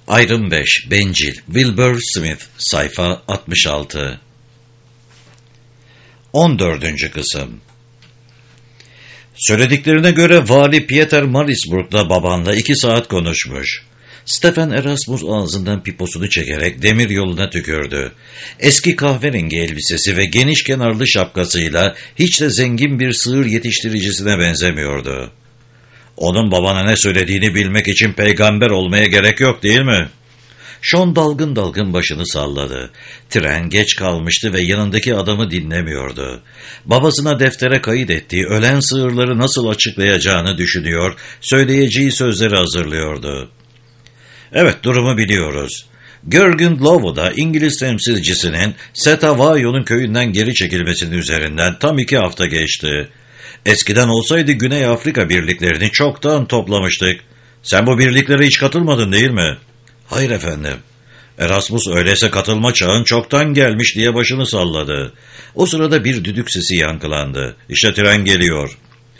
Ayrım 5, Bencil, Wilbur Smith, sayfa 66. 14. kısım. Söylediklerine göre Vali Pieter Marisburg'da babanla 2 saat konuşmuş. Stefan Erasmus ağzından piposunu çekerek demir yoluna tükürdü. Eski kahverengi elbisesi ve geniş kenarlı şapkasıyla hiç de zengin bir sığır yetiştiricisine benzemiyordu. Onun babana ne söylediğini bilmek için peygamber olmaya gerek yok, değil mi? Sean dalgın dalgın başını salladı. Tren geç kalmıştı ve yanındaki adamı dinlemiyordu. Babasına deftere kayıt ettiği ölen sığırları nasıl açıklayacağını düşünüyor, söyleyeceği sözleri hazırlıyordu. Evet, durumu biliyoruz. Görgün Lovo'da İngiliz temsilcisinin Setavayo'nun köyünden geri çekilmesinin üzerinden tam 2 hafta geçti. Eskiden olsaydı Güney Afrika birliklerini çoktan toplamıştık. Sen bu birliklere hiç katılmadın, değil mi? Hayır efendim. Erasmus öyleyse katılma çağın çoktan gelmiş diye başını salladı. O sırada bir düdük sesi yankılandı. İşte tren geliyor.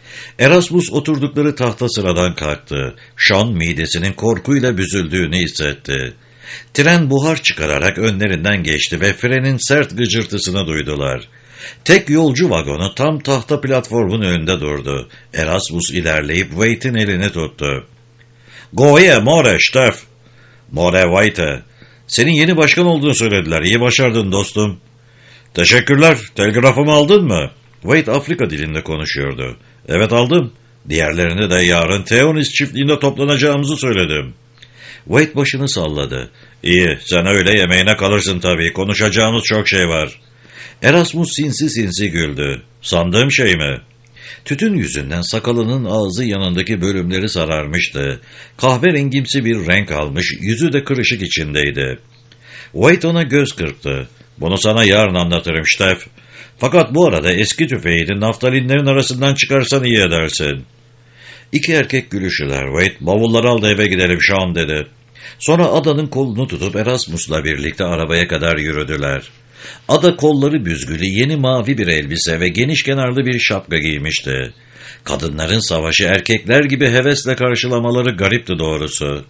Erasmus oturdukları tahta sıradan kalktı. Sean midesinin korkuyla büzüldüğünü hissetti. Tren buhar çıkararak önlerinden geçti ve frenin sert gıcırtısını duydular. Tek yolcu vagonu tam tahta platformun önünde durdu. Erasmus ilerleyip Waite'in elini tuttu. "Goye, more, Steff." "More, Waite. Senin yeni başkan olduğunu söylediler. İyi başardın dostum." "Teşekkürler. Telgrafımı aldın mı?" Waite Afrika dilinde konuşuyordu. "Evet, aldım. Diğerlerine de yarın Theonis çiftliğinde toplanacağımızı söyledim." Waite başını salladı. "İyi, sen öyle yemeğine kalırsın tabii. Konuşacağımız çok şey var." Erasmus sinsi sinsi güldü. "Sandığım şey mi?" Tütün yüzünden sakalının ağzı yanındaki bölümleri sararmıştı. Kahverengimsi bir renk almış, yüzü de kırışık içindeydi. Waite ona göz kırptı. "Bunu sana yarın anlatırım Steff. Fakat bu arada eski tüfeğini naftalinlerin arasından çıkarsan iyi edersin." İki erkek gülüşüler. Waite, "Bavulları al da eve gidelim Sean," dedi. Sonra Ada'nın kolunu tutup Erasmus'la birlikte arabaya kadar yürüdüler. Ada kolları büzgülü yeni mavi bir elbise ve geniş kenarlı bir şapka giymişti. Kadınların savaşı erkekler gibi hevesle karşılamaları garipti doğrusu.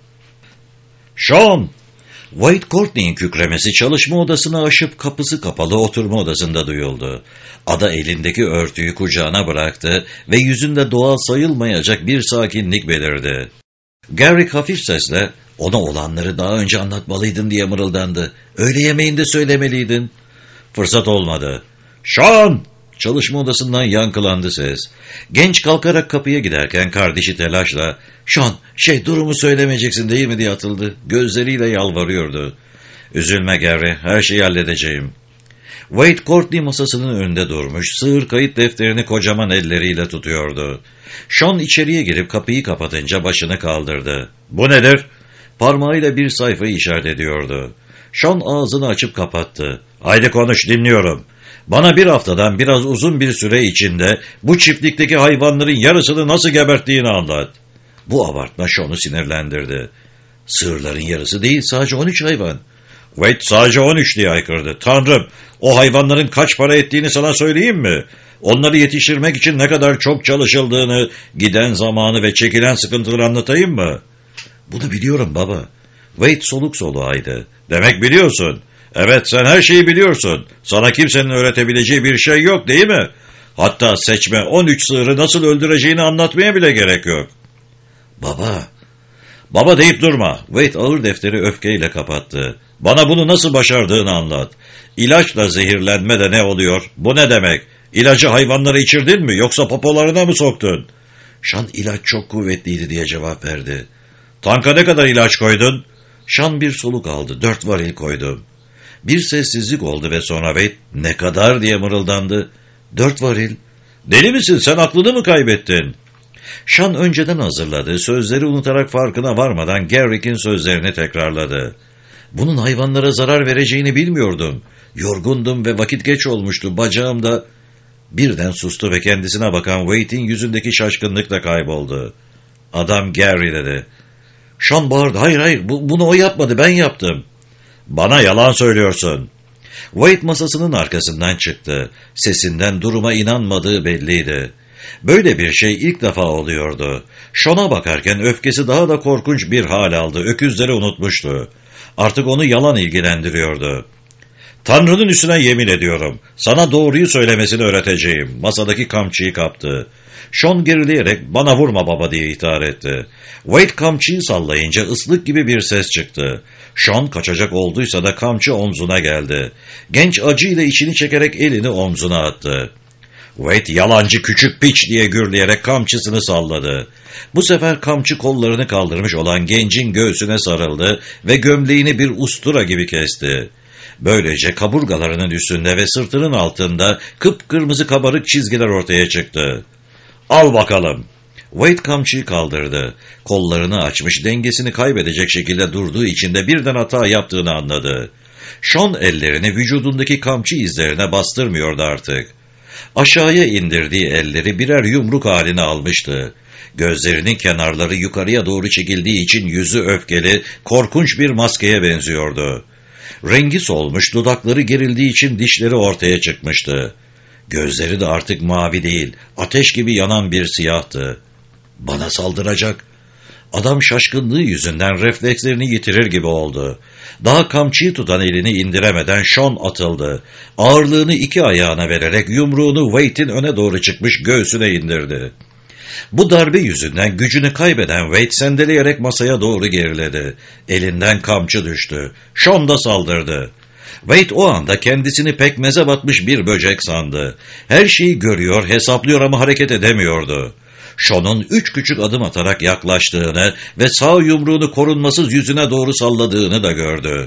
"Sean!" White Courtney'in kükremesi çalışma odasını aşıp kapısı kapalı oturma odasında duyuldu. Ada elindeki örtüyü kucağına bıraktı ve yüzünde doğal sayılmayacak bir sakinlik belirdi. Garrick hafif sesle, "Ona olanları daha önce anlatmalıydın," diye mırıldandı. "Öğle yemeğinde söylemeliydin." Fırsat olmadı. "Sean!" Çalışma odasından yankılandı ses. Genç kalkarak kapıya giderken kardeşi telaşla, "Sean, durumu söylemeyeceksin değil mi?" diye atıldı. Gözleriyle yalvarıyordu. "Üzülme Gary, her şeyi halledeceğim." Waite Courtney masasının önünde durmuş, sığır kayıt defterini kocaman elleriyle tutuyordu. Sean içeriye girip kapıyı kapatınca başını kaldırdı. "Bu nedir?" Parmağıyla bir sayfayı işaret ediyordu. Sean ağzını açıp kapattı. "Haydi konuş, dinliyorum. Bana bir haftadan biraz uzun bir süre içinde bu çiftlikteki hayvanların yarısını nasıl geberttiğini anlat." Bu abartma Sean'u sinirlendirdi. "Sığırların yarısı değil, sadece 13 hayvan." Waite sadece 13 diye haykırdı. "Tanrım, o hayvanların kaç para ettiğini sana söyleyeyim mi? Onları yetiştirmek için ne kadar çok çalışıldığını, giden zamanı ve çekilen sıkıntıları anlatayım mı?" "Bunu biliyorum baba." Waite soluk soluğaydı. "Demek biliyorsun. Evet, sen her şeyi biliyorsun. Sana kimsenin öğretebileceği bir şey yok, değil mi? Hatta seçme 13 sığırı nasıl öldüreceğini anlatmaya bile gerek yok." "Baba." "Baba deyip durma." Waite ağır defteri öfkeyle kapattı. "Bana bunu nasıl başardığını anlat. İlaçla zehirlenme de ne oluyor? Bu ne demek? İlacı hayvanlara içirdin mi, yoksa popolarına mı soktun?" "Sean, ilaç çok kuvvetliydi," diye cevap verdi. "Tanka ne kadar ilaç koydun?" Sean bir soluk aldı. 4 varil koydum." Bir sessizlik oldu ve sonra Waite, "Ne kadar?" diye mırıldandı. 4 varil. "Deli misin? Sen aklını mı kaybettin?" Sean önceden hazırladığı sözleri unutarak farkına varmadan Garrick'in sözlerini tekrarladı. "Bunun hayvanlara zarar vereceğini bilmiyordum. Yorgundum ve vakit geç olmuştu. Bacağım da..." Birden sustu ve kendisine bakan Waite'in yüzündeki şaşkınlık da kayboldu. "Adam Gary," dedi. Sean bağırdı. Hayır, bunu o yapmadı, ben yaptım." "Bana yalan söylüyorsun." Waite masasının arkasından çıktı. Sesinden duruma inanmadığı belliydi. Böyle bir şey ilk defa oluyordu. Sean'a bakarken öfkesi daha da korkunç bir hal aldı. Öküzleri unutmuştu. Artık onu yalan ilgilendiriyordu. Tanrı'nın üstüne yemin ediyorum. Sana doğruyu söylemesini öğreteceğim. Masadaki kamçıyı kaptı. Sean gerileyerek bana vurma baba diye ihtar etti. Wade kamçıyı sallayınca ıslık gibi bir ses çıktı. Sean kaçacak olduysa da kamçı omzuna geldi. Genç acıyla içini çekerek elini omzuna attı. Wade yalancı küçük piç diye gürleyerek kamçısını salladı. Bu sefer kamçı kollarını kaldırmış olan gencin göğsüne sarıldı ve gömleğini bir ustura gibi kesti. Böylece kaburgalarının üstünde ve sırtının altında kıpkırmızı kabarık çizgiler ortaya çıktı. Al bakalım. Wade kamçıyı kaldırdı. Kollarını açmış, dengesini kaybedecek şekilde durduğu için de birden hata yaptığını anladı. Sean ellerini vücudundaki kamçı izlerine bastırmıyordu artık. Aşağıya indirdiği elleri birer yumruk haline almıştı. Gözlerinin kenarları yukarıya doğru çekildiği için yüzü öfkeli, korkunç bir maskeye benziyordu. Rengi solmuş, dudakları gerildiği için dişleri ortaya çıkmıştı. Gözleri de artık mavi değil, ateş gibi yanan bir siyahtı. Bana saldıracak. Adam şaşkınlığı yüzünden reflekslerini yitirir gibi oldu. Daha kamçıyı tutan elini indiremeden Sean atıldı. Ağırlığını iki ayağına vererek yumruğunu Wade'in öne doğru çıkmış göğsüne indirdi. Bu darbe yüzünden gücünü kaybeden Wade sendeleyerek masaya doğru geriledi. Elinden kamçı düştü. Sean da saldırdı. Wade o anda kendisini pekmeze batmış bir böcek sandı. Her şeyi görüyor, hesaplıyor ama hareket edemiyordu. Sean'un 3 küçük adım atarak yaklaştığını ve sağ yumruğunu korunmasız yüzüne doğru salladığını da gördü.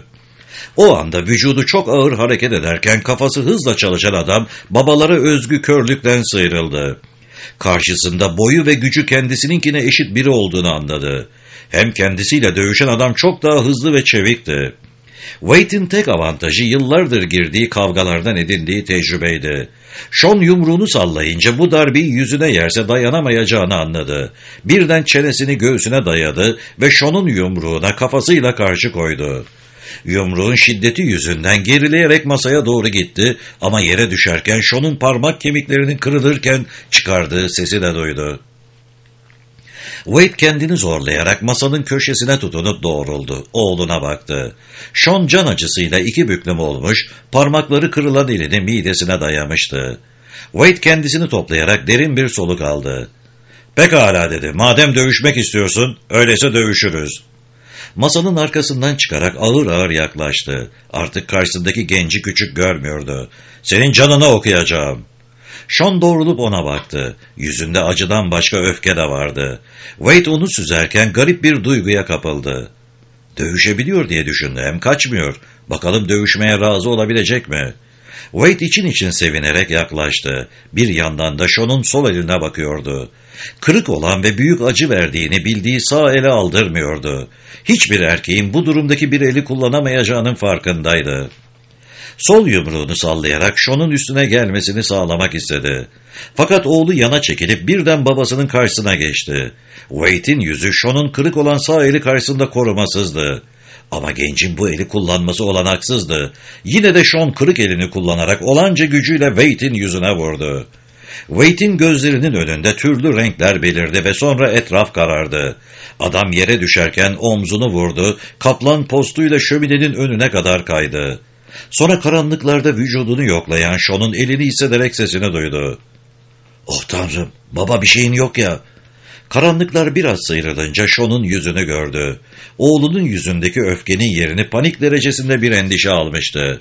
O anda vücudu çok ağır hareket ederken kafası hızla çalışan adam babalara özgü körlükten sıyrıldı. Karşısında boyu ve gücü kendisininkine eşit biri olduğunu anladı. Hem kendisiyle dövüşen adam çok daha hızlı ve çevikti. Wade'in tek avantajı yıllardır girdiği kavgalardan edindiği tecrübeydi. Sean yumruğunu sallayınca bu darbeyi yüzüne yerse dayanamayacağını anladı. Birden çenesini göğsüne dayadı ve Sean'un yumruğuna kafasıyla karşı koydu. Yumruğun şiddeti yüzünden gerileyerek masaya doğru gitti ama yere düşerken Sean'un parmak kemiklerinin kırılırken çıkardığı sesi de duydu. Wade kendini zorlayarak masanın köşesine tutunup doğruldu. Oğluna baktı. Sean can acısıyla iki büklüm olmuş, parmakları kırılan elini midesine dayamıştı. Wade kendisini toplayarak derin bir soluk aldı. "Pekala," dedi. "Madem dövüşmek istiyorsun, öyleyse dövüşürüz." Masanın arkasından çıkarak ağır ağır yaklaştı. Artık karşısındaki genci küçük görmüyordu. "Senin canını okuyacağım." Sean doğrulup ona baktı. Yüzünde acıdan başka öfke de vardı. Wade onu süzerken garip bir duyguya kapıldı. Dövüşebiliyor diye düşündü, hem kaçmıyor. Bakalım dövüşmeye razı olabilecek mi? Wade için için sevinerek yaklaştı. Bir yandan da Sean'un sol eline bakıyordu. Kırık olan ve büyük acı verdiğini bildiği sağ ele aldırmıyordu. Hiçbir erkeğin bu durumdaki bir eli kullanamayacağının farkındaydı. Sol yumruğunu sallayarak Sean'un üstüne gelmesini sağlamak istedi. Fakat oğlu yana çekilip birden babasının karşısına geçti. Wade'in yüzü Sean'un kırık olan sağ eli karşısında korumasızdı. Ama gencin bu eli kullanması olanaksızdı. Yine de Sean kırık elini kullanarak olanca gücüyle Wade'in yüzüne vurdu. Wade'in gözlerinin önünde türlü renkler belirdi ve sonra etraf karardı. Adam yere düşerken omzunu vurdu, kaplan postuyla şöminenin önüne kadar kaydı. Sonra karanlıklarda vücudunu yoklayan Sean'un elini hissederek sesini duydu. "Oh Tanrım, baba bir şeyin yok ya." Karanlıklar biraz sıyrılınca Sean'un yüzünü gördü. Oğlunun yüzündeki öfkenin yerini panik derecesinde bir endişe almıştı.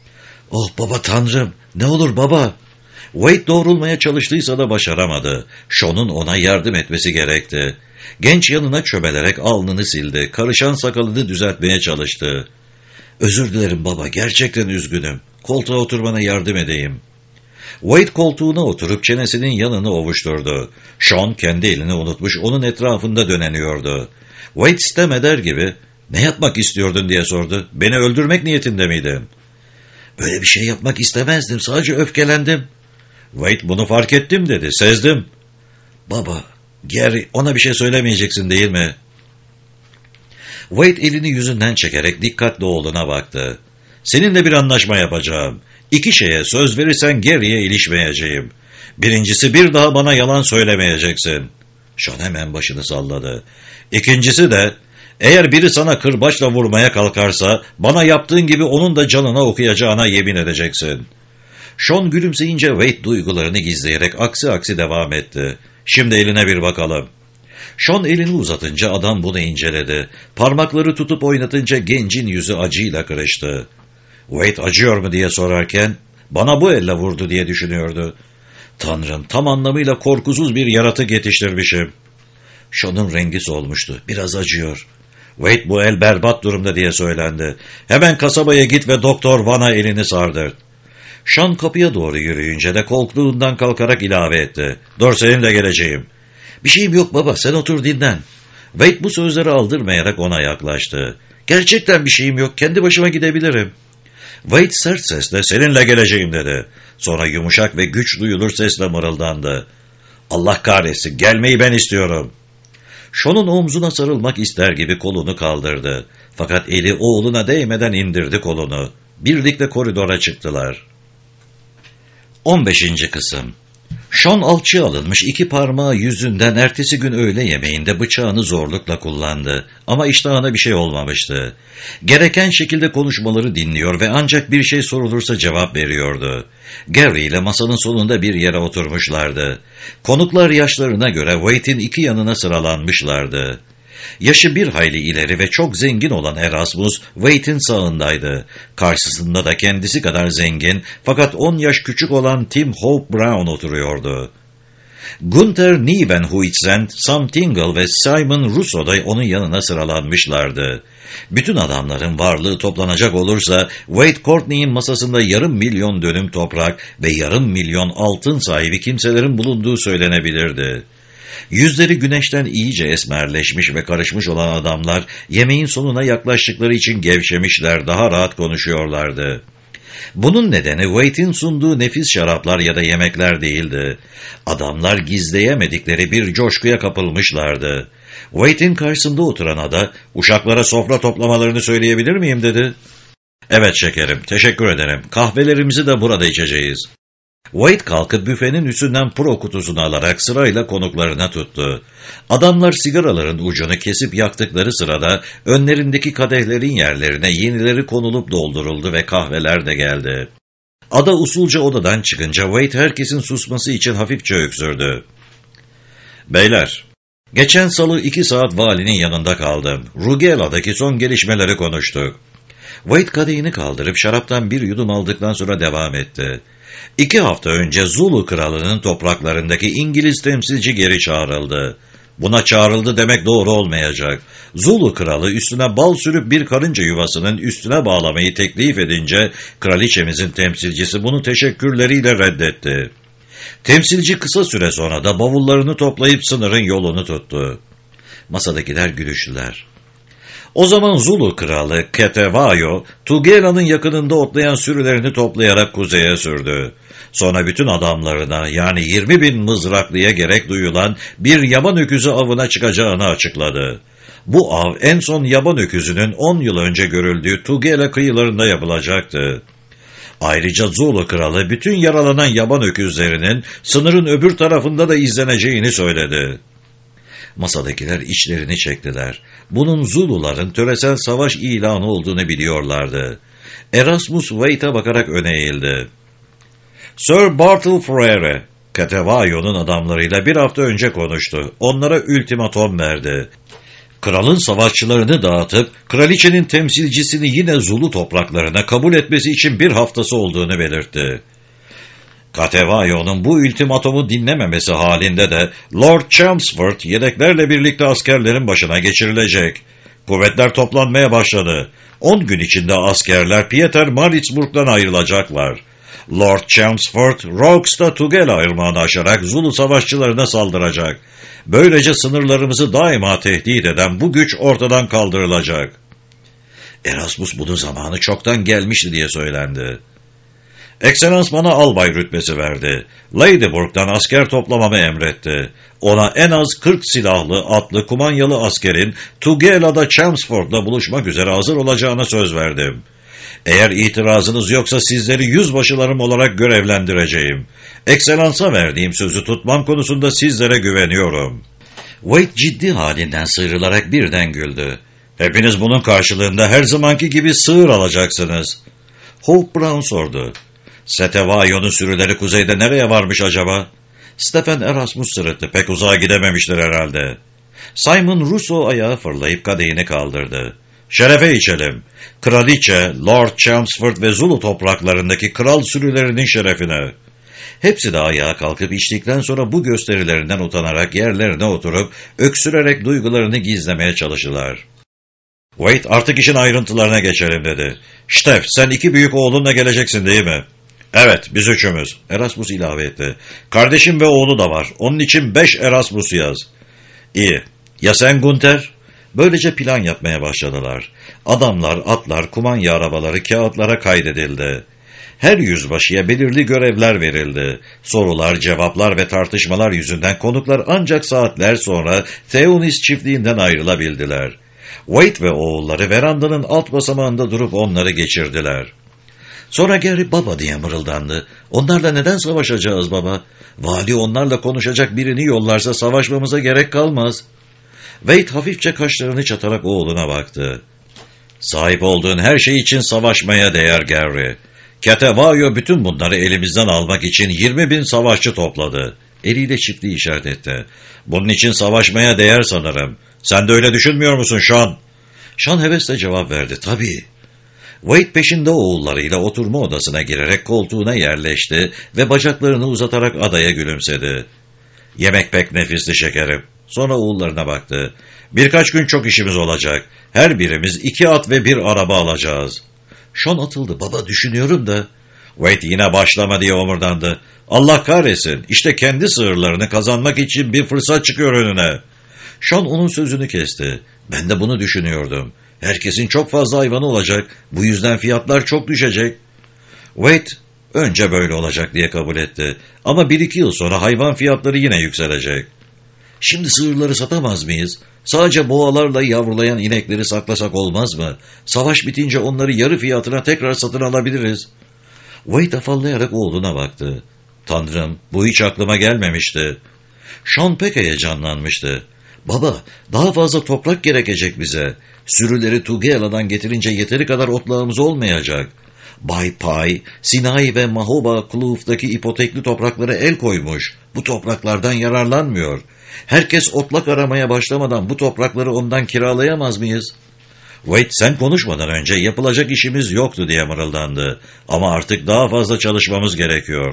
"Oh baba Tanrım, ne olur baba." Wade doğrulmaya çalıştıysa da başaramadı. Sean'un ona yardım etmesi gerekti. Genç yanına çömelerek alnını sildi. Karışan sakalını düzeltmeye çalıştı. "Özür dilerim baba, gerçekten üzgünüm. Koltuğa oturmana yardım edeyim." Wade koltuğuna oturup çenesinin yanını ovuşturdu. Sean kendi elini unutmuş onun etrafında döneniyordu. Wade sitem eder gibi, "Ne yapmak istiyordun?" diye sordu. "Beni öldürmek niyetinde miydin?" "Böyle bir şey yapmak istemezdim, sadece öfkelendim." Wade, "Bunu fark ettim," dedi. "Sezdim." "Baba, Gary, ona bir şey söylemeyeceksin değil mi?" Wade elini yüzünden çekerek dikkatli oğluna baktı. "Seninle bir anlaşma yapacağım. 2 şeye söz verirsen Gary'e ilişmeyeceğim. Birincisi, bir daha bana yalan söylemeyeceksin. Sean hemen başını salladı. İkincisi de, eğer biri sana kırbaçla vurmaya kalkarsa, bana yaptığın gibi onun da canına okuyacağına yemin edeceksin. Sean gülümseyince Wade duygularını gizleyerek aksi devam etti. Şimdi eline bir bakalım. Sean elini uzatınca adam bunu inceledi. Parmakları tutup oynatınca gencin yüzü acıyla kırıştı. Wade acıyor mu diye sorarken, bana bu elle vurdu diye düşünüyordu. Tanrım, tam anlamıyla korkusuz bir yaratık yetiştirmişim. Sean'ın rengi solmuştu. Biraz acıyor. Wade, bu el berbat durumda diye söylendi. Hemen kasabaya git ve Doktor Van'a elini sardır. Sean kapıya doğru yürüyünce de koltuğundan kalkarak ilave etti. Dur, seninle geleceğim. Bir şeyim yok baba, sen otur dinlen. Wade bu sözleri aldırmayarak ona yaklaştı. Gerçekten bir şeyim yok, kendi başıma gidebilirim. Wade sert sesle seninle geleceğim dedi. Sonra yumuşak ve güç duyulur sesle mırıldandı. Allah kahretsin, gelmeyi ben istiyorum. Sean'un omzuna sarılmak ister gibi kolunu kaldırdı. Fakat eli oğluna değmeden indirdi kolunu. Birlikte koridora çıktılar. 15. kısım. Sean alçıya alınmış, 2 parmağı yüzünden ertesi gün öğle yemeğinde bıçağını zorlukla kullandı. Ama iştahına bir şey olmamıştı. Gereken şekilde konuşmaları dinliyor ve ancak bir şey sorulursa cevap veriyordu. Gary ile masanın sonunda bir yere oturmuşlardı. Konuklar yaşlarına göre Wade'in 2 yanına sıralanmışlardı. Yaşı bir hayli ileri ve çok zengin olan Erasmus, Wade'in sağındaydı. Karşısında da kendisi kadar zengin fakat 10 yaş küçük olan Tim Hope Brown oturuyordu. Gunther Nieuwenhuizen, Sam Tingle ve Simon Russo da onun yanına sıralanmışlardı. Bütün adamların varlığı toplanacak olursa, Wade Courtney'in masasında 500.000 dönüm toprak ve 500.000 altın sahibi kimselerin bulunduğu söylenebilirdi. Yüzleri güneşten iyice esmerleşmiş ve karışmış olan adamlar, yemeğin sonuna yaklaştıkları için gevşemişler, daha rahat konuşuyorlardı. Bunun nedeni Wade'in sunduğu nefis şaraplar ya da yemekler değildi. Adamlar gizleyemedikleri bir coşkuya kapılmışlardı. Wade'in karşısında oturan ada, ''Uşaklara sofra toplamalarını söyleyebilir miyim?'' dedi. ''Evet şekerim, teşekkür ederim. Kahvelerimizi de burada içeceğiz.'' Wade kalkıp büfenin üstünden pro kutusunu alarak sırayla konuklarına tuttu. Adamlar sigaraların ucunu kesip yaktıkları sırada önlerindeki kadehlerin yerlerine yenileri konulup dolduruldu ve kahveler de geldi. Ada usulca odadan çıkınca Wade herkesin susması için hafifçe öksürdü. ''Beyler, geçen salı 2 saat valinin yanında kaldım. Rugela'daki son gelişmeleri konuştuk.'' Wade kadehini kaldırıp şaraptan bir yudum aldıktan sonra devam etti. 2 hafta önce Zulu kralının topraklarındaki İngiliz temsilci geri çağrıldı. Buna çağrıldı demek doğru olmayacak. Zulu kralı üstüne bal sürüp bir karınca yuvasının üstüne bağlamayı teklif edince kraliçemizin temsilcisi bunu teşekkürleriyle reddetti. Temsilci kısa süre sonra da bavullarını toplayıp sınırın yolunu tuttu. Masadakiler gülüştüler. O zaman Zulu kralı Ketevayo, Tugela'nın yakınında otlayan sürülerini toplayarak kuzeye sürdü. Sonra bütün adamlarına, yani 20.000 mızraklıya gerek duyulan bir yaban öküzü avına çıkacağını açıkladı. Bu av en son yaban öküzünün 10 yıl önce görüldüğü Tugela kıyılarında yapılacaktı. Ayrıca Zulu kralı bütün yaralanan yaban öküzlerinin sınırın öbür tarafında da izleneceğini söyledi. Masadakiler içlerini çektiler. Bunun Zuluların töresel savaş ilanı olduğunu biliyorlardı. Erasmus Wade'e bakarak öne eğildi. Sir Bartle Frere, Ketevayo'nun adamlarıyla 1 hafta önce konuştu. Onlara ultimatom verdi. Kralın savaşçılarını dağıtıp, kraliçenin temsilcisini yine Zulu topraklarına kabul etmesi için 1 haftası olduğunu belirtti. Ketevayo'nun bu ultimatomu dinlememesi halinde de Lord Chelmsford yedeklerle birlikte askerlerin başına geçirilecek. Kuvvetler toplanmaya başladı. 10 gün içinde askerler Pietermaritzburg'dan ayrılacaklar. Lord Chelmsford, Rox'ta Tugela ırmağını aşarak Zulu savaşçılarına saldıracak. Böylece sınırlarımızı daima tehdit eden bu güç ortadan kaldırılacak. Erasmus bunun zamanı çoktan gelmişti diye söylendi. Ekselans bana albay rütbesi verdi. Ladyburg'dan asker toplamamı emretti. Ona en az 40 silahlı, atlı, kumanyalı askerin Tugela'da Chelmsford'la buluşmak üzere hazır olacağına söz verdim. Eğer itirazınız yoksa sizleri yüzbaşılarım olarak görevlendireceğim. Ekselans'a verdiğim sözü tutmam konusunda sizlere güveniyorum. Wade ciddi halinden sıyrılarak birden güldü. Hepiniz bunun karşılığında her zamanki gibi sığır alacaksınız. Hope Brown sordu. Setevayon'un sürüleri kuzeyde nereye varmış acaba? Stephen Erasmus sırıttı. Pek uzağa gidememiştir herhalde. Simon Russo ayağa fırlayıp kadehini kaldırdı. Şerefe içelim. Kraliçe, Lord Chelmsford ve Zulu topraklarındaki kral sürülerinin şerefine. Hepsi de ayağa kalkıp içtikten sonra bu gösterilerinden utanarak yerlerine oturup öksürerek duygularını gizlemeye çalıştılar. Wade, artık işin ayrıntılarına geçelim dedi. Steph, sen 2 büyük oğlunla geleceksin değil mi? Evet, biz 3'ümüz. Erasmus ilave etti. Kardeşim ve oğlu da var. Onun için 5 Erasmus yaz. İyi. Ya sen Gunther? Böylece plan yapmaya başladılar. Adamlar, atlar, kumanya arabaları kağıtlara kaydedildi. Her yüzbaşıya belirli görevler verildi. Sorular, cevaplar ve tartışmalar yüzünden konuklar ancak saatler sonra Theonis çiftliğinden ayrılabildiler. Wade ve oğulları verandanın alt basamağında durup onları geçirdiler. Sonra Gary baba diye mırıldandı. Onlarla neden savaşacağız baba? Vali onlarla konuşacak birini yollarsa savaşmamıza gerek kalmaz. Wade hafifçe kaşlarını çatarak oğluna baktı. Sahip olduğun her şey için savaşmaya değer Gary. Ketevayo bütün bunları elimizden almak için 20.000 savaşçı topladı. Eliyle çiftliği işaret etti. Bunun için savaşmaya değer sanırım. Sen de öyle düşünmüyor musun Sean? Sean hevesle cevap verdi. Tabii. Wade peşinde oğullarıyla oturma odasına girerek koltuğuna yerleşti ve bacaklarını uzatarak adaya gülümsedi. Yemek pek nefisli şekerim. Sonra oğullarına baktı. Birkaç gün çok işimiz olacak. Her birimiz 2 at ve 1 araba alacağız. Sean atıldı. Baba düşünüyorum da. Wade yine başlama diye omurdandı. Allah kahretsin. İşte kendi sığırlarını kazanmak için bir fırsat çıkıyor önüne. Sean onun sözünü kesti. Ben de bunu düşünüyordum. Herkesin çok fazla hayvanı olacak. Bu yüzden fiyatlar çok düşecek. Wade önce böyle olacak diye kabul etti. Ama 1-2 yıl sonra hayvan fiyatları yine yükselecek. Şimdi sığırları satamaz mıyız? Sadece boğalarla yavrulayan inekleri saklasak olmaz mı? Savaş bitince onları yarı fiyatına tekrar satın alabiliriz. Wade afallayarak oğluna baktı. Tanrım, bu hiç aklıma gelmemişti. Sean pek heyecanlanmıştı. Baba, daha fazla toprak gerekecek bize. Sürüleri Tugela'dan getirince yeteri kadar otlağımız olmayacak. Bay Pay, Sinai ve Mahoba Kloof'taki ipotekli topraklara el koymuş. Bu topraklardan yararlanmıyor. Herkes otlak aramaya başlamadan bu toprakları ondan kiralayamaz mıyız? Wade, sen konuşmadan önce yapılacak işimiz yoktu diye mırıldandı. Ama artık daha fazla çalışmamız gerekiyor.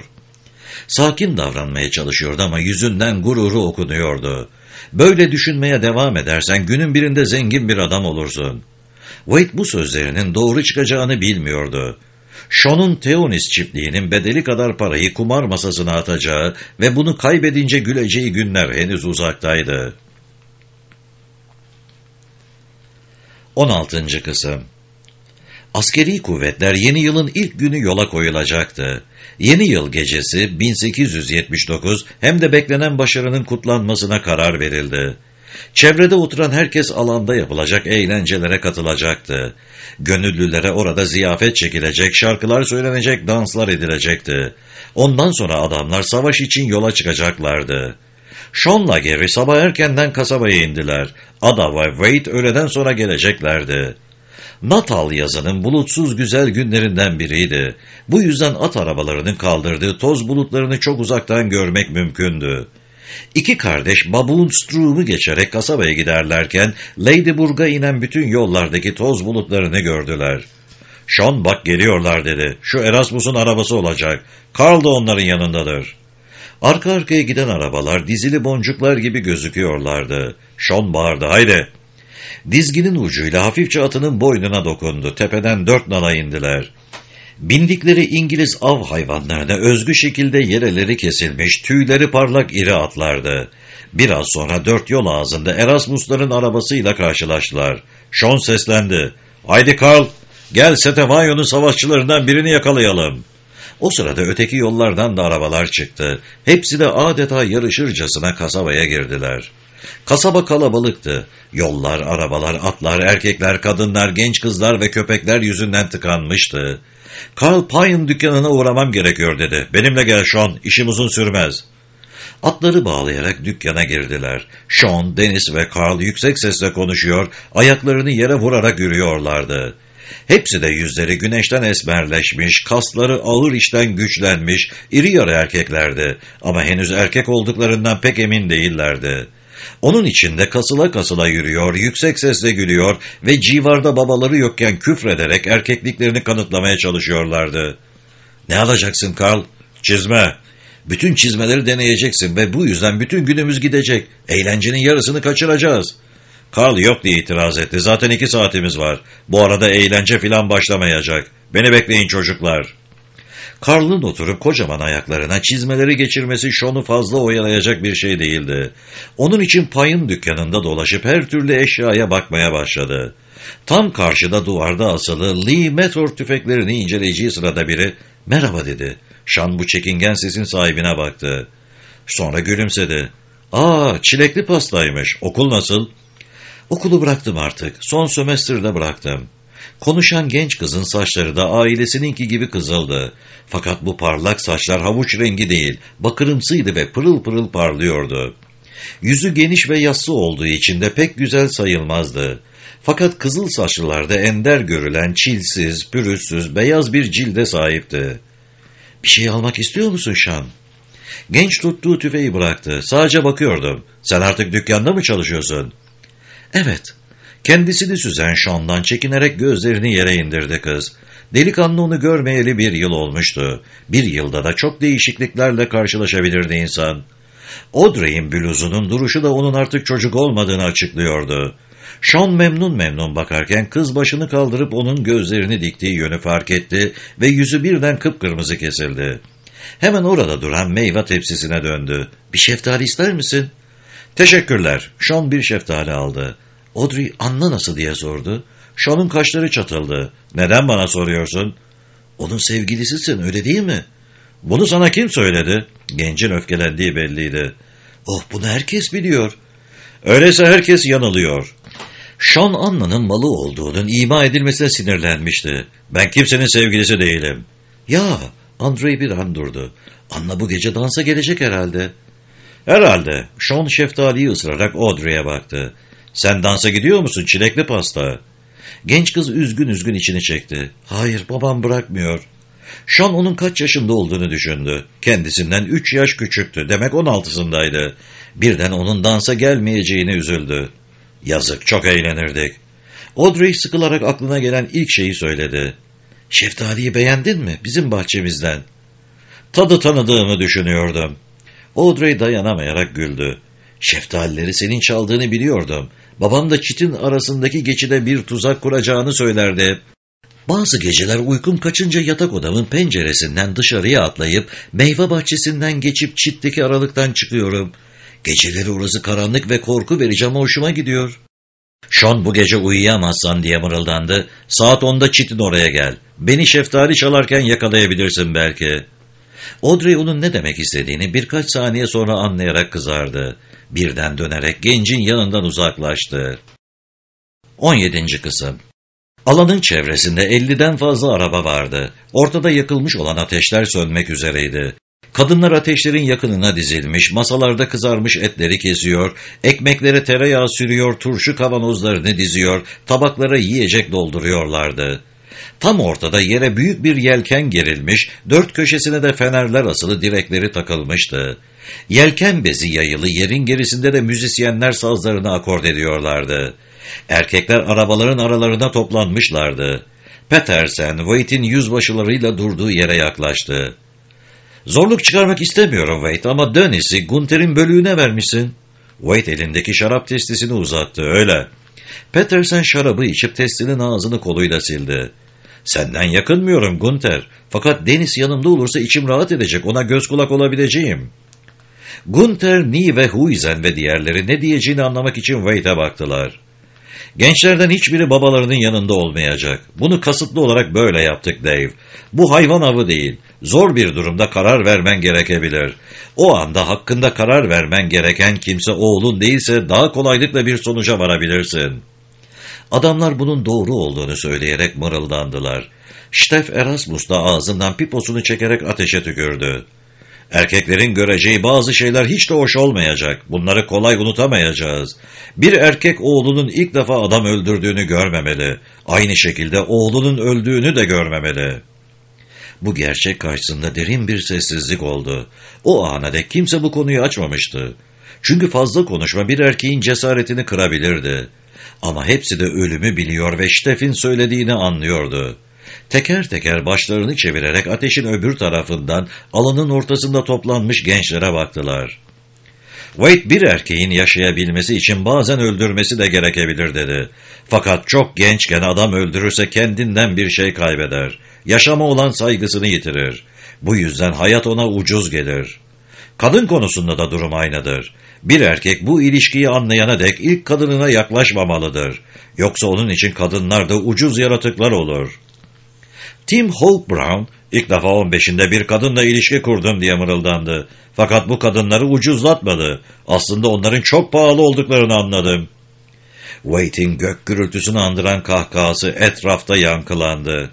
Sakin davranmaya çalışıyordu ama yüzünden gururu okunuyordu. Böyle düşünmeye devam edersen günün birinde zengin bir adam olursun. Wade bu sözlerinin doğru çıkacağını bilmiyordu. Sean'un Theonis çiftliğinin bedeli kadar parayı kumar masasına atacağı ve bunu kaybedince güleceği günler henüz uzaktaydı. 16. Kısım. Askeri kuvvetler yeni yılın ilk günü yola koyulacaktı. Yeni yıl gecesi 1879 hem de beklenen başarının kutlanmasına karar verildi. Çevrede oturan herkes alanda yapılacak eğlencelere katılacaktı. Gönüllülere orada ziyafet çekilecek, şarkılar söylenecek, danslar edilecekti. Ondan sonra adamlar savaş için yola çıkacaklardı. Sean'la Gary sabah erkenden kasabaya indiler. Ada ve Wade öğleden sonra geleceklerdi. Natal yazının bulutsuz güzel günlerinden biriydi. Bu yüzden at arabalarının kaldırdığı toz bulutlarını çok uzaktan görmek mümkündü. İki kardeş Baboon-Stroom'u geçerek kasabaya giderlerken Ladyburg'a inen bütün yollardaki toz bulutlarını gördüler. Sean, bak geliyorlar dedi. Şu Erasmus'un arabası olacak. Carl da onların yanındadır. Arka arkaya giden arabalar dizili boncuklar gibi gözüküyorlardı. Sean bağırdı, haydi. Dizginin ucuyla hafifçe atının boynuna dokundu. Tepeden 4 nala indiler. Bindikleri İngiliz av hayvanlarına özgü şekilde yereleri kesilmiş, tüyleri parlak iri atlardı. Biraz sonra 4 yol ağzında Erasmus'ların arabasıyla karşılaştılar. Sean seslendi. Haydi Carl, gel Setevayon'un savaşçılarından birini yakalayalım. O sırada öteki yollardan da arabalar çıktı. Hepsi de adeta yarışırcasına kasabaya girdiler. Kasaba kalabalıktı. Yollar, arabalar, atlar, erkekler, kadınlar, genç kızlar ve köpekler yüzünden tıkanmıştı. Carl Pine dükkanına uğramam gerekiyor dedi. Benimle gel Sean, işim uzun sürmez. Atları bağlayarak dükkana girdiler. Sean, Dennis ve Carl yüksek sesle konuşuyor, ayaklarını yere vurarak yürüyorlardı. Hepsi de yüzleri güneşten esmerleşmiş, kasları ağır işten güçlenmiş, iri yarı erkeklerdi ama henüz erkek olduklarından pek emin değillerdi. Onun içinde kasıla kasıla yürüyor, yüksek sesle gülüyor ve civarda babaları yokken küfrederek erkekliklerini kanıtlamaya çalışıyorlardı. ''Ne alacaksın Carl?'' ''Çizme.'' ''Bütün çizmeleri deneyeceksin ve bu yüzden bütün günümüz gidecek. Eğlencenin yarısını kaçıracağız.'' Carl yok diye itiraz etti. ''Zaten 2 saatimiz var. Bu arada eğlence filan başlamayacak. Beni bekleyin çocuklar.'' Carl'ın oturup kocaman ayaklarına çizmeleri geçirmesi Sean'u fazla oyalayacak bir şey değildi. Onun için Pay'ın dükkanında dolaşıp her türlü eşyaya bakmaya başladı. Tam karşıda duvarda asılı Lee Meteor tüfeklerini inceleyeceği sırada biri ''Merhaba'' dedi. Sean bu çekingen sesin sahibine baktı. Sonra gülümsedi. ''Çilekli pastaymış. Okul nasıl?'' ''Okulu bıraktım artık. Son sömestrde bıraktım.'' Konuşan genç kızın saçları da ailesininki gibi kızıldı. Fakat bu parlak saçlar havuç rengi değil, bakırımsıydı ve pırıl pırıl parlıyordu. Yüzü geniş ve yassı olduğu için de pek güzel sayılmazdı. Fakat kızıl saçlılarda ender görülen çilsiz, pürüzsüz, beyaz bir cilde sahipti. ''Bir şey almak istiyor musun Sean?'' Genç tuttuğu tüfeği bıraktı. ''Sadece bakıyordum. Sen artık dükkanda mı çalışıyorsun?'' ''Evet.'' Kendisini süzen Sean'dan çekinerek gözlerini yere indirdi kız. Delikanlı onu görmeyeli 1 yıl olmuştu. 1 yılda da çok değişikliklerle karşılaşabilirdi insan. Audrey'in bluzunun duruşu da onun artık çocuk olmadığını açıklıyordu. Sean memnun memnun bakarken kız başını kaldırıp onun gözlerini diktiği yönü fark etti ve yüzü birden kıpkırmızı kesildi. Hemen orada duran meyve tepsisine döndü. ''Bir şeftali ister misin?'' ''Teşekkürler.'' Sean bir şeftali aldı. Audrey ''Anna nasıl?'' diye sordu. Sean'ın kaşları çatıldı. ''Neden bana soruyorsun?'' ''Onun sevgilisisin, öyle değil mi?'' ''Bunu sana kim söyledi?'' Gencin öfkelendiği belliydi. Bunu herkes biliyor.'' ''Öyleyse herkes yanılıyor.'' Sean Anna'nın malı olduğunun ima edilmesine sinirlenmişti. ''Ben kimsenin sevgilisi değilim.'' ''Ya!'' Andrei bir an durdu. ''Anna bu gece dansa gelecek herhalde.'' ''Herhalde.'' Sean şeftaliyi ısırarak Audrey'e baktı. ''Sen dansa gidiyor musun çilekli pasta?'' Genç kız üzgün üzgün içini çekti. ''Hayır, babam bırakmıyor.'' Sean onun kaç yaşında olduğunu düşündü. Kendisinden 3 yaş küçüktü. Demek 16'sındaydı. Birden onun dansa gelmeyeceğine üzüldü. ''Yazık, çok eğlenirdik.'' Audrey sıkılarak aklına gelen ilk şeyi söyledi. ''Şeftaliyi beğendin mi? Bizim bahçemizden.'' ''Tadı tanıdığımı düşünüyordum.'' Audrey dayanamayarak güldü. ''Şeftalileri senin çaldığını biliyordum. Babam da çitin arasındaki geçide bir tuzak kuracağını söylerdi. Bazı geceler uykum kaçınca yatak odamın penceresinden dışarıya atlayıp meyve bahçesinden geçip çitteki aralıktan çıkıyorum. Geceleri orası karanlık ve korku verici ama hoşuma gidiyor.'' Sean bu gece uyuyamazsan diye mırıldandı. ''Saat 10'da çitin oraya gel. Beni şeftali çalarken yakalayabilirsin belki.'' Audrey onun ne demek istediğini birkaç saniye sonra anlayarak kızardı. Birden dönerek gencin yanından uzaklaştı. 17. Kısım. Alanın çevresinde 50'den fazla araba vardı. Ortada yakılmış olan ateşler sönmek üzereydi. Kadınlar ateşlerin yakınına dizilmiş, masalarda kızarmış etleri kesiyor, ekmeklere tereyağı sürüyor, turşu kavanozlarını diziyor, tabaklara yiyecek dolduruyorlardı. Tam ortada yere büyük bir yelken gerilmiş, 4 köşesine de fenerler asılı direkleri takılmıştı. Yelken bezi yayılı, yerin gerisinde de müzisyenler sazlarını akord ediyorlardı. Erkekler arabaların aralarına toplanmışlardı. Petersen, Waite'in yüzbaşılarıyla durduğu yere yaklaştı. ''Zorluk çıkarmak istemiyorum Waite ama Dennis'i Gunter'in bölüğüne vermişsin.'' Waite elindeki şarap testisini uzattı. ''Öyle.'' Petersen şarabı içip testinin ağzını koluyla sildi. ''Senden yakınmıyorum Gunter. Fakat Dennis yanımda olursa içim rahat edecek, ona göz kulak olabileceğim.'' Gunter, Nee ve Huizen ve diğerleri ne diyeceğini anlamak için Waite'e baktılar. ''Gençlerden hiçbiri babalarının yanında olmayacak. Bunu kasıtlı olarak böyle yaptık Dave. Bu hayvan avı değil. Zor bir durumda karar vermen gerekebilir. O anda hakkında karar vermen gereken kimse oğlun değilse daha kolaylıkla bir sonuca varabilirsin. Adamlar bunun doğru olduğunu söyleyerek mırıldandılar. Steff Erasmus da ağzından piposunu çekerek ateşe tükürdü. Erkeklerin göreceği bazı şeyler hiç de hoş olmayacak. Bunları kolay unutamayacağız. Bir erkek oğlunun ilk defa adam öldürdüğünü görmemeli. Aynı şekilde oğlunun öldüğünü de görmemeli. Bu gerçek karşısında derin bir sessizlik oldu. O ana dek kimse bu konuyu açmamıştı. Çünkü fazla konuşma bir erkeğin cesaretini kırabilirdi. Ama hepsi de ölümü biliyor ve Steff'in söylediğini anlıyordu. Teker teker başlarını çevirerek ateşin öbür tarafından alanın ortasında toplanmış gençlere baktılar. Wade bir erkeğin yaşayabilmesi için bazen öldürmesi de gerekebilir dedi. Fakat çok gençken adam öldürürse kendinden bir şey kaybeder. Yaşama olan saygısını yitirir. Bu yüzden hayat ona ucuz gelir. Kadın konusunda da durum aynıdır. Bir erkek bu ilişkiyi anlayana dek ilk kadınına yaklaşmamalıdır. Yoksa onun için kadınlar da ucuz yaratıklar olur. Tim Hawk Brown ilk defa 15'inde bir kadınla ilişki kurdum diye mırıldandı. Fakat bu kadınları ucuzlatmadı. Aslında onların çok pahalı olduklarını anladım. Wade'in gök gürültüsünü andıran kahkahası etrafta yankılandı.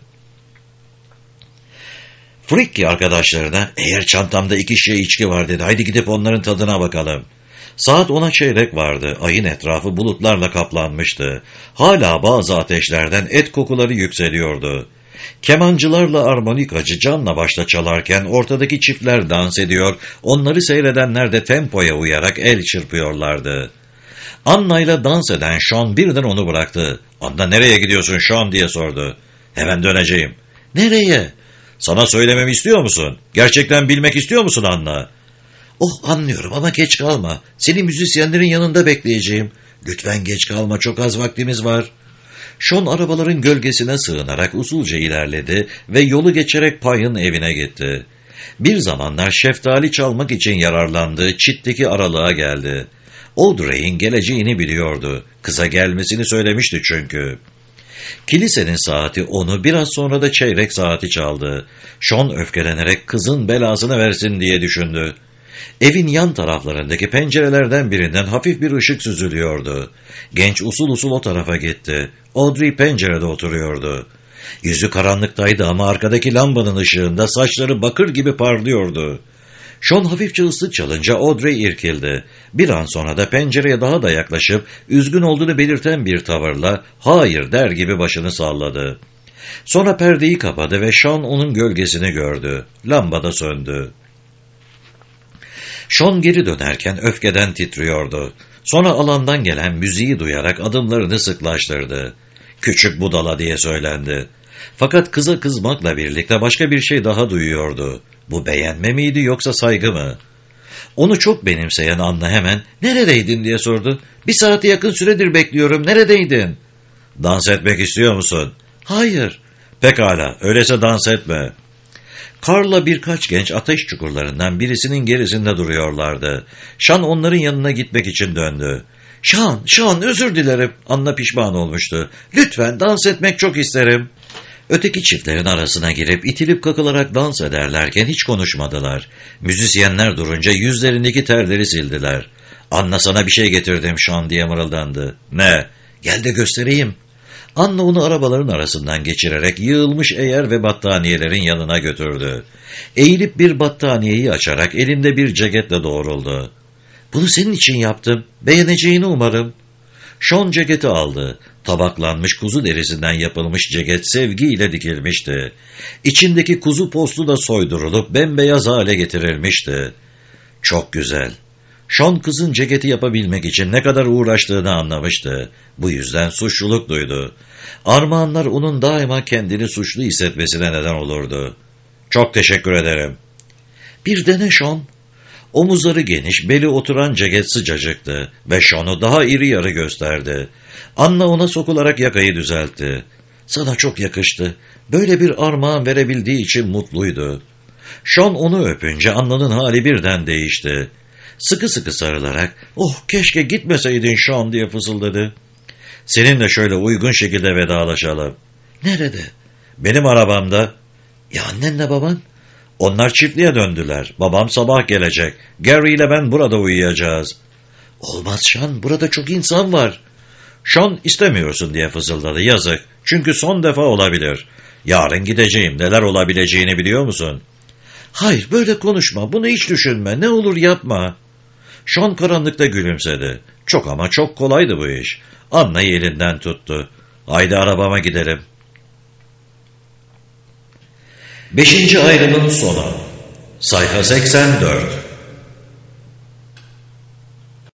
Fricky arkadaşlarına eğer çantamda 2 şişe içki var dedi. Haydi gidip onların tadına bakalım. Saat 10'a çeyrek vardı. Ayın etrafı bulutlarla kaplanmıştı. Hala bazı ateşlerden et kokuları yükseliyordu. Kemancılarla armonikacı canla başla çalarken ortadaki çiftler dans ediyor, onları seyredenler de tempoya uyarak el çırpıyorlardı. Anna'yla dans eden Sean birden onu bıraktı. "Anna nereye gidiyorsun Sean?" diye sordu. "Hemen döneceğim." "Nereye?" "Sana söylememi istiyor musun? Gerçekten bilmek istiyor musun Anna?" "Oh anlıyorum ama geç kalma. Seni müzisyenlerin yanında bekleyeceğim." "Lütfen geç kalma, çok az vaktimiz var." Sean arabaların gölgesine sığınarak usulca ilerledi ve yolu geçerek Pye'ın evine gitti. Bir zamanlar şeftali çalmak için yararlandığı çitteki aralığa geldi. Audrey'in geleceğini biliyordu. Kıza gelmesini söylemişti çünkü. Kilisenin saati onu biraz sonra da çeyrek saati çaldı. Sean öfkelenerek kızın belasını versin diye düşündü. Evin yan taraflarındaki pencerelerden birinden hafif bir ışık süzülüyordu. Genç usul usul o tarafa gitti. Audrey pencerede oturuyordu. Yüzü karanlıktaydı ama arkadaki lambanın ışığında saçları bakır gibi parlıyordu. Sean hafifçe ıslık çalınca Audrey irkildi. Bir an sonra da pencereye daha da yaklaşıp üzgün olduğunu belirten bir tavırla hayır der gibi başını salladı. Sonra perdeyi kapadı ve Sean onun gölgesini gördü. Lamba da söndü. Sean geri dönerken öfkeden titriyordu. Sonra alandan gelen müziği duyarak adımlarını sıklaştırdı. "Küçük budala" diye söylendi. Fakat kıza kızmakla birlikte başka bir şey daha duyuyordu. Bu beğenme miydi yoksa saygı mı? Onu çok benimseyen Anna hemen "Neredeydin?" diye sordu. "Bir saate yakın süredir bekliyorum. Neredeydin?" "Dans etmek istiyor musun?" "Hayır." "Pekala, öyleyse dans etme." Karla birkaç genç ateş çukurlarından birisinin gerisinde duruyorlardı. Sean onların yanına gitmek için döndü. Sean, özür dilerim." Anna pişman olmuştu. "Lütfen, dans etmek çok isterim." Öteki çiftlerin arasına girip itilip kakılarak dans ederlerken hiç konuşmadılar. Müzisyenler durunca yüzlerindeki terleri sildiler. "Anna sana bir şey getirdim Sean" diye mırıldandı. "Ne?" "Gel de göstereyim." Anna onu arabaların arasından geçirerek yığılmış eğer ve battaniyelerin yanına götürdü. Eğilip bir battaniyeyi açarak elinde bir ceketle doğruldu. "Bunu senin için yaptım. Beğeneceğini umarım." Sean ceketi aldı. Tabaklanmış kuzu derisinden yapılmış ceket sevgiyle dikilmişti. İçindeki kuzu postu da soydurulup bembeyaz hale getirilmişti. Çok güzel. Sean kızın ceketi yapabilmek için ne kadar uğraştığını anlamıştı. Bu yüzden suçluluk duydu. Armağanlar onun daima kendini suçlu hissetmesine neden olurdu. "Çok teşekkür ederim." "Bir dene Sean." Omuzları geniş, beli oturan ceket sıcacıktı ve Sean'u daha iri yarı gösterdi. Anna ona sokularak yakayı düzeltti. "Sana çok yakıştı. Böyle bir armağan verebildiği için mutluydu." Sean onu öpünce Anna'nın hali birden değişti. Sıkı sıkı sarılarak "Oh keşke gitmeseydin Sean" diye fısıldadı. "Seninle şöyle uygun şekilde vedalaşalım." "Nerede?" "Benim arabamda." "Ya annenle baban?" Onlar çiftliğe döndüler. Babam sabah gelecek. Gary ile ben burada uyuyacağız. Olmaz Sean, burada çok insan var. Sean istemiyorsun diye fısıldadı. Yazık. Çünkü son defa olabilir. Yarın gideceğim. Neler olabileceğini biliyor musun? Hayır, böyle konuşma. Bunu hiç düşünme. Ne olur yapma. Sean karanlıkta gülümsedi. Çok ama çok kolaydı bu iş. Anna'yı elinden tuttu. Haydi arabama gidelim. 5. ayrımın sonu. Sayfa 84.